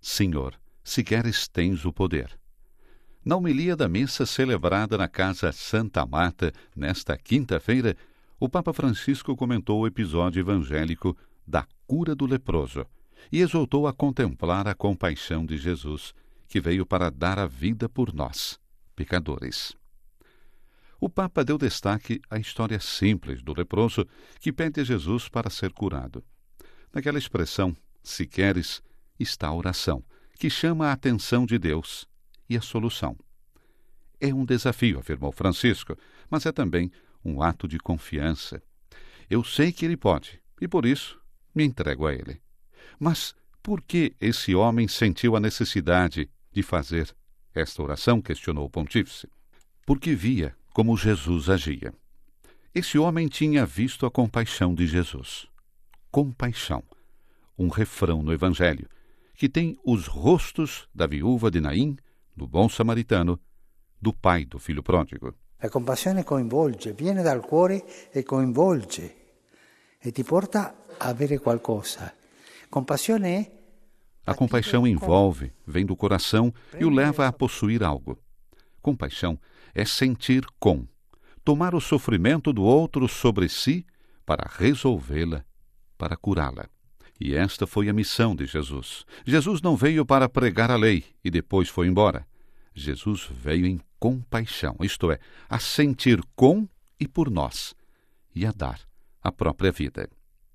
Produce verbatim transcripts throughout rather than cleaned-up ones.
Senhor, se queres, tens o poder. Na homilia da missa celebrada na Casa Santa Marta, nesta quinta-feira, o Papa Francisco comentou o episódio evangélico da cura do leproso e exortou a contemplar a compaixão de Jesus, que veio para dar a vida por nós, pecadores. O Papa deu destaque à história simples do leproso que pede a Jesus para ser curado. Naquela expressão, se queres, está a oração, que chama a atenção de Deus e a solução. É um desafio, afirmou Francisco, mas é também um ato de confiança. Eu sei que ele pode, e por isso me entrego a ele. Mas por que esse homem sentiu a necessidade de fazer esta oração? Questionou o pontífice. Porque via como Jesus agia. Esse homem tinha visto a compaixão de Jesus. Compaixão, um refrão no Evangelho, que tem os rostos da viúva de Naim, do bom samaritano, do pai do filho pródigo. La compassione coinvolge, viene dal cuore e coinvolge e ti porta a avere qualcosa. Compassione é... A compaixão envolve, vem do coração e o leva a possuir algo. Compaixão é sentir com, tomar o sofrimento do outro sobre si para resolvê-la, para curá-la. E esta foi a missão de Jesus. Jesus não veio para pregar a lei e depois foi embora. Jesus veio em compaixão, isto é, a sentir com e por nós, e a dar a própria vida.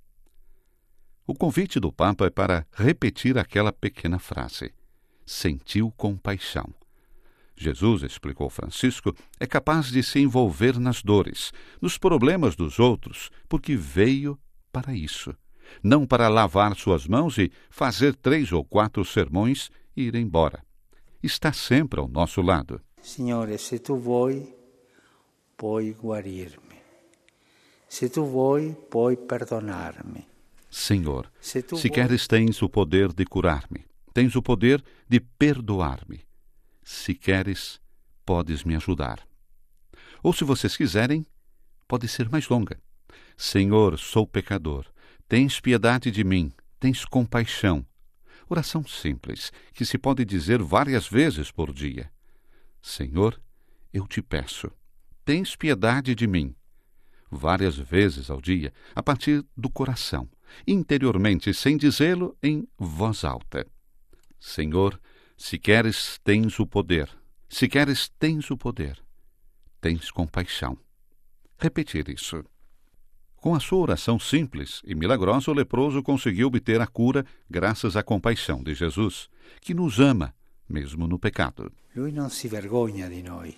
O convite do Papa é para repetir aquela pequena frase: sentiu compaixão. Jesus, explicou Francisco, é capaz de se envolver nas dores, nos problemas dos outros, porque veio para isso. Não para lavar suas mãos e fazer três ou quatro sermões e ir embora. Está sempre ao nosso lado. Signore, se tu vuoi, puoi guarir-me. Se tu vuoi, puoi perdonar-me. Senhor, se, tu se vuoi... queres, tens o poder de curar-me. Tens o poder de perdoar-me. Se queres, podes me ajudar. Ou, se vocês quiserem, pode ser mais longa. Senhor, sou pecador. Tens piedade de mim. Tens compaixão. Oração simples, que se pode dizer várias vezes por dia. Senhor, eu te peço, tens piedade de mim. Várias vezes ao dia, a partir do coração, interiormente, sem dizê-lo em voz alta. Senhor, se queres, tens o poder. Se queres, tens o poder. Tens compaixão. Repetir isso. Com a sua oração simples e milagrosa, o leproso conseguiu obter a cura graças à compaixão de Jesus, que nos ama, mesmo no pecado. Lui non si vergogna di noi.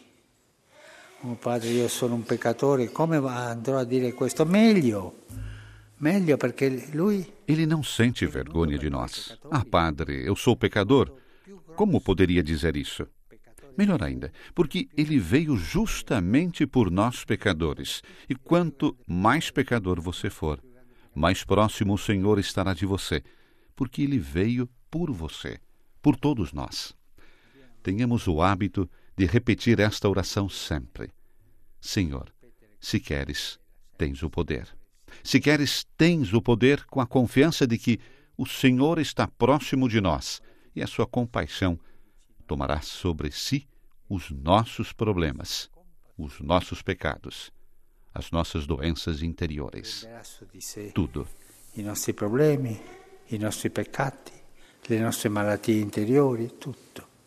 Oh Padre, io sono un peccatore, come andrò a dire questo? Meglio, meglio perché lui... Ele não sente vergonha de nós. Ah, Padre, eu sou pecador. Como poderia dizer isso? Melhor ainda, porque ele veio justamente por nós pecadores. E quanto mais pecador você for, mais próximo o Senhor estará de você, porque ele veio por você, por todos nós. Tenhamos o hábito de repetir esta oração sempre. Senhor, se queres, tens o poder. Se queres, tens o poder, com a confiança de que o Senhor está próximo de nós e a sua compaixão tomará sobre si os nossos problemas, os nossos pecados, as nossas doenças interiores. Tudo. I nostri problemi, i nostri peccati, le nostre malattie interiori, tutto.